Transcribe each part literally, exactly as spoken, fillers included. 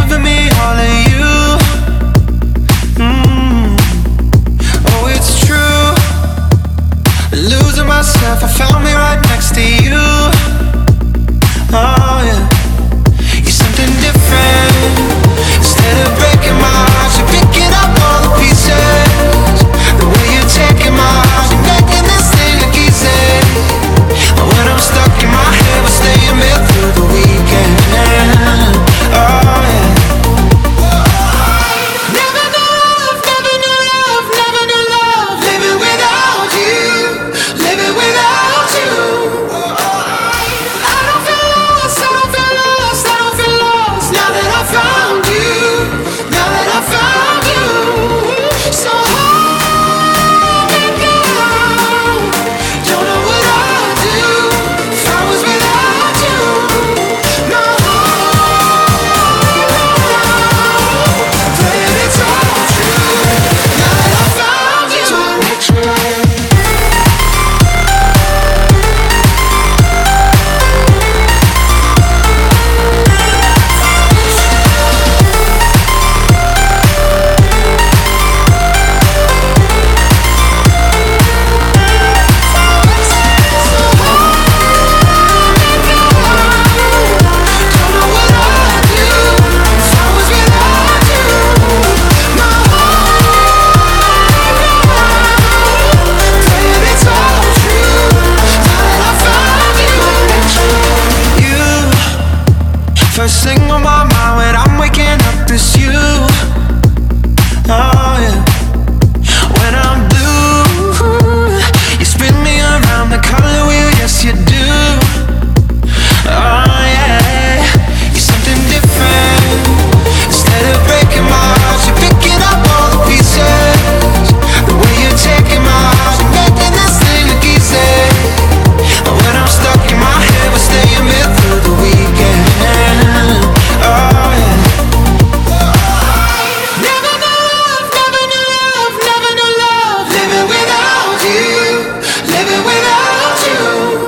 giving me all of you. mm. Oh, it's true. Losing myself, I found me right next to you. Oh yeah, you're something different. Instead of breaking my heart, you're picking up all the pieces. The way you're taking my heart, you're making this thing look easy. When I'm stuck in my head, we're staying there through the weekend. Oh yeah. Never knew love, never knew love, never knew love. Living without you, living without you. I don't feel lost, I don't feel lost, I don't feel lost. Now that I found you, now that I found you. So hold me down. Don't know what I'd do if I was without you. No, baby, it's all true. Now that I found you. First thing on my mind when I'm waking up is you. Oh yeah. When I'm blue, you spin me around the color wheel, yes you do. Oh yeah, you're something different. Instead of breaking my heart, you're picking up all the pieces. The way you're taking my heart, you're making this thing look easy. When I'm stuck in my head, we're staying here through the weekend. Oh yeah. Never knew love, never knew love, never knew love. Living without you, living without you.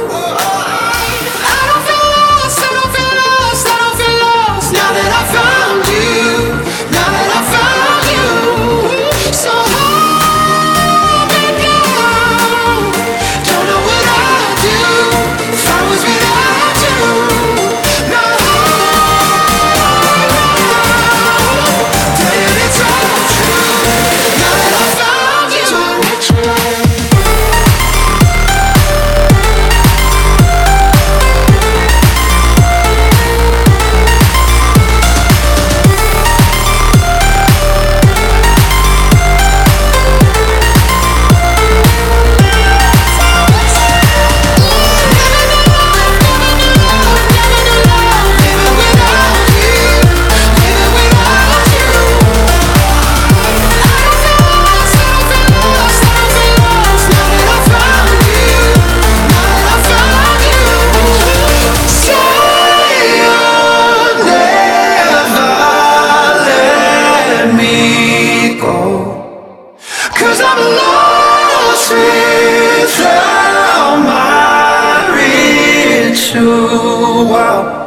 I don't feel lost, I don't feel lost, I don't feel lost. Now that I found you, now that I found you. So hold me down. Don't know what I'd do if I was without you. No, baby, it's all true. Now that I found you. Cause I'm lost without my ritual.